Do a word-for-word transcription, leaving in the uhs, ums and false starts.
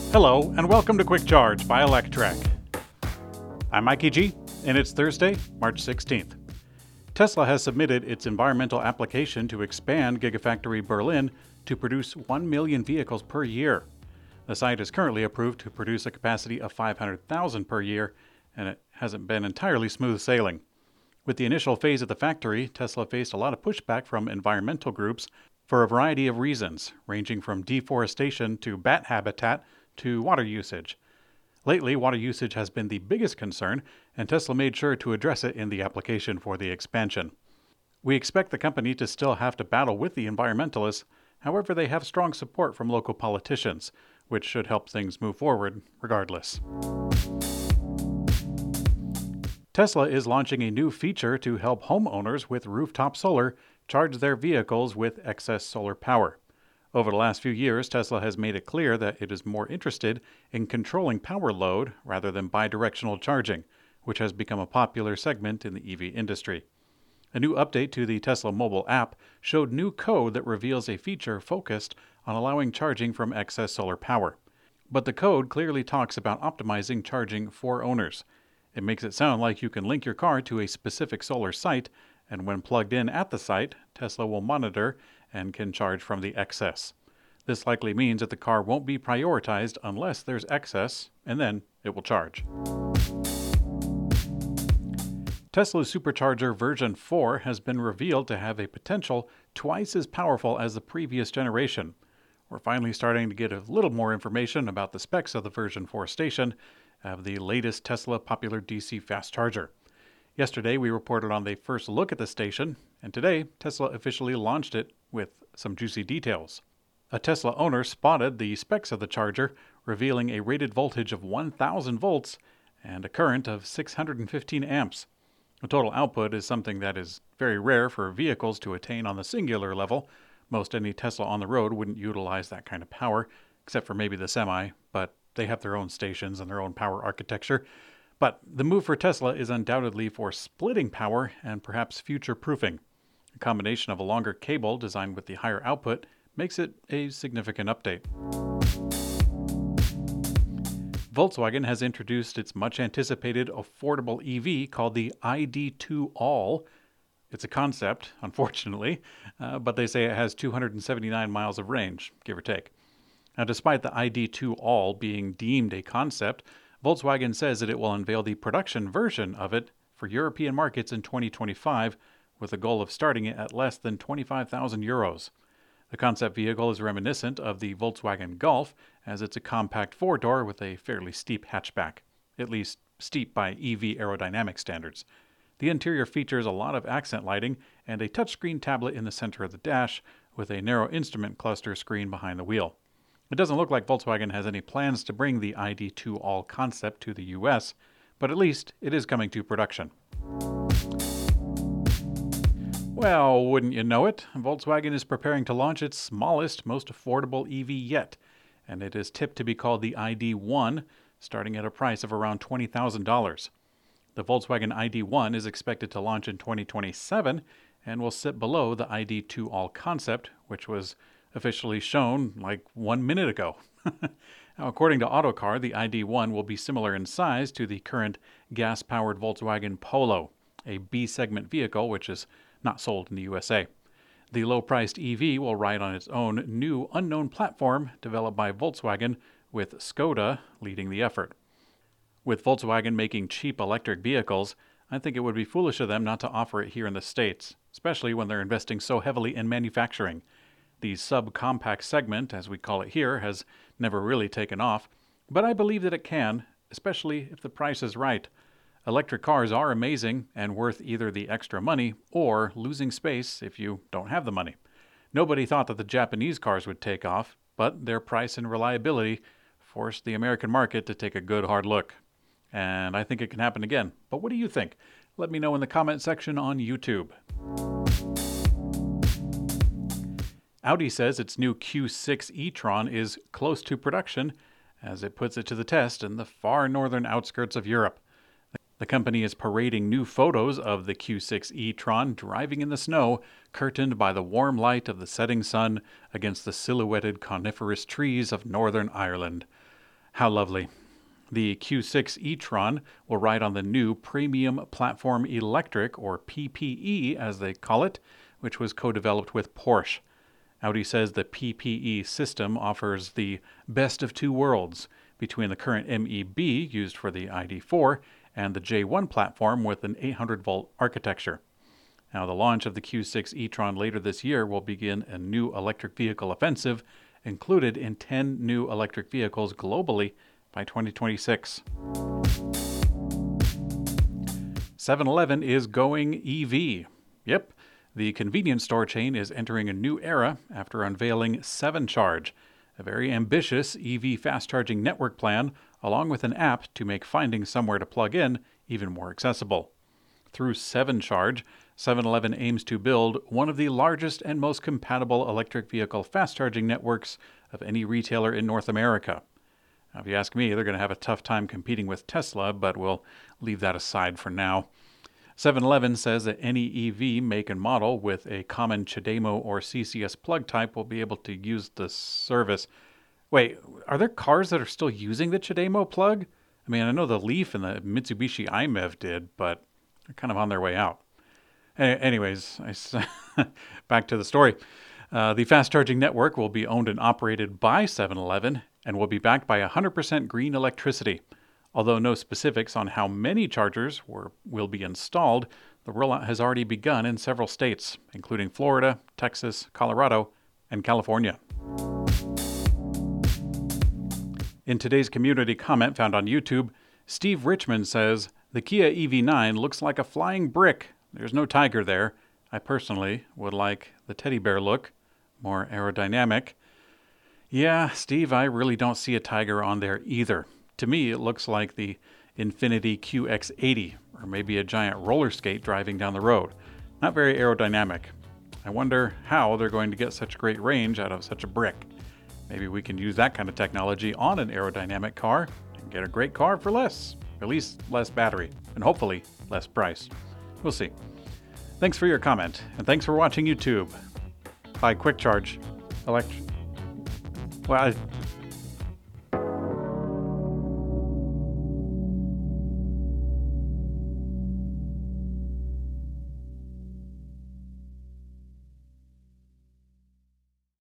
Hello, and welcome to Quick Charge by Electrek. I'm Mikey G, and it's Thursday, March sixteenth. Tesla has submitted its environmental application to expand Gigafactory Berlin to produce one million vehicles per year. The site is currently approved to produce a capacity of five hundred thousand per year, and it hasn't been entirely smooth sailing. With the initial phase of the factory, Tesla faced a lot of pushback from environmental groups for a variety of reasons, ranging from deforestation to bat habitat to water usage. Lately, water usage has been the biggest concern, and Tesla made sure to address it in the application for the expansion. We expect the company to still have to battle with the environmentalists. However, they have strong support from local politicians, which should help things move forward regardless. Tesla is launching a new feature to help homeowners with rooftop solar charge their vehicles with excess solar power. Over the last few years, Tesla has made it clear that it is more interested in controlling power load rather than bidirectional charging, which has become a popular segment in the E V industry. A new update to the Tesla mobile app showed new code that reveals a feature focused on allowing charging from excess solar power. But the code clearly talks about optimizing charging for owners. It makes it sound like you can link your car to a specific solar site, and when plugged in at the site, Tesla will monitor and can charge from the excess. This likely means that the car won't be prioritized unless there's excess, and then it will charge. Tesla's Supercharger version four has been revealed to have a potential twice as powerful as the previous generation. We're finally starting to get a little more information about the specs of the version four station of the latest Tesla popular D C fast charger. Yesterday, we reported on the first look at the station, and today, Tesla officially launched it with some juicy details. A Tesla owner spotted the specs of the charger, revealing a rated voltage of one thousand volts and a current of six hundred fifteen amps. The total output is something that is very rare for vehicles to attain on the singular level. Most any Tesla on the road wouldn't utilize that kind of power, except for maybe the Semi, but they have their own stations and their own power architecture. But the move for Tesla is undoubtedly for splitting power and perhaps future-proofing. A combination of a longer cable designed with the higher output makes it a significant update. Volkswagen has introduced its much-anticipated affordable E V called the I D two All. It's a concept, unfortunately, uh, but they say it has two hundred seventy-nine miles of range, give or take. Now, despite the I D two All being deemed a concept, Volkswagen says that it will unveil the production version of it for European markets in twenty twenty-five, with a goal of starting it at less than twenty-five thousand euros. The concept vehicle is reminiscent of the Volkswagen Golf, as it's a compact four-door with a fairly steep hatchback, at least steep by E V aerodynamic standards. The interior features a lot of accent lighting and a touchscreen tablet in the center of the dash, with a narrow instrument cluster screen behind the wheel. It doesn't look like Volkswagen has any plans to bring the I D two All concept to the U S, but at least it is coming to production. Well, wouldn't you know it, Volkswagen is preparing to launch its smallest, most affordable E V yet, and it is tipped to be called the I D one, starting at a price of around twenty thousand dollars. The Volkswagen I D one is expected to launch in twenty twenty-seven and will sit below the I D two All concept, which was officially shown like one minute ago. Now, according to Autocar, the I D one will be similar in size to the current gas-powered Volkswagen Polo, a B-segment vehicle which is not sold in the U S A. The low-priced E V will ride on its own new unknown platform developed by Volkswagen, with Skoda leading the effort. With Volkswagen making cheap electric vehicles, I think it would be foolish of them not to offer it here in the States, especially when they're investing so heavily in manufacturing. The subcompact segment, as we call it here, has never really taken off, but I believe that it can, especially if the price is right. Electric cars are amazing and worth either the extra money or losing space if you don't have the money. Nobody thought that the Japanese cars would take off, but their price and reliability forced the American market to take a good hard look. And I think it can happen again. But what do you think? Let me know in the comment section on YouTube. Audi says its new Q six e-tron is close to production, as it puts it to the test in the far northern outskirts of Europe. The company is parading new photos of the Q six e-tron driving in the snow, curtained by the warm light of the setting sun against the silhouetted coniferous trees of Northern Ireland. How lovely. The Q six e-tron will ride on the new Premium Platform Electric, or P P E as they call it, which was co-developed with Porsche. Audi says the P P E system offers the best of two worlds between the current M E B used for the I D four and the J one platform with an eight hundred volt architecture. Now, the launch of the Q six e-tron later this year will begin a new electric vehicle offensive included in ten new electric vehicles globally by twenty twenty-six. seven eleven is going E V. Yep, the convenience store chain is entering a new era after unveiling seven Charge, a very ambitious E V fast-charging network plan, along with an app to make finding somewhere to plug in even more accessible. Through seven Charge, seven eleven aims to build one of the largest and most compatible electric vehicle fast-charging networks of any retailer in North America. Now, if you ask me, they're going to have a tough time competing with Tesla, but we'll leave that aside for now. seven eleven says that any E V make and model with a common CHAdeMO or C C S plug type will be able to use the service. Wait, are there cars that are still using the CHAdeMO plug? I mean, I know the Leaf and the Mitsubishi i M E V did, but they're kind of on their way out. Anyways, I, back to the story. Uh, the fast-charging network will be owned and operated by seven eleven and will be backed by one hundred percent green electricity. Although no specifics on how many chargers were, will be installed, the rollout has already begun in several states, including Florida, Texas, Colorado, and California. In today's community comment found on YouTube, Steve Richmond says, "The Kia E V nine looks like a flying brick. There's no tiger there. I personally would like the teddy bear look, more aerodynamic." Yeah, Steve, I really don't see a tiger on there either. To me, it looks like the Infiniti Q X eighty, or maybe a giant roller skate driving down the road. Not very aerodynamic. I wonder how they're going to get such great range out of such a brick. Maybe we can use that kind of technology on an aerodynamic car and get a great car for less. At least less battery, and hopefully less price. We'll see. Thanks for your comment, and thanks for watching YouTube. Buy Quick Charge. Elect- well, I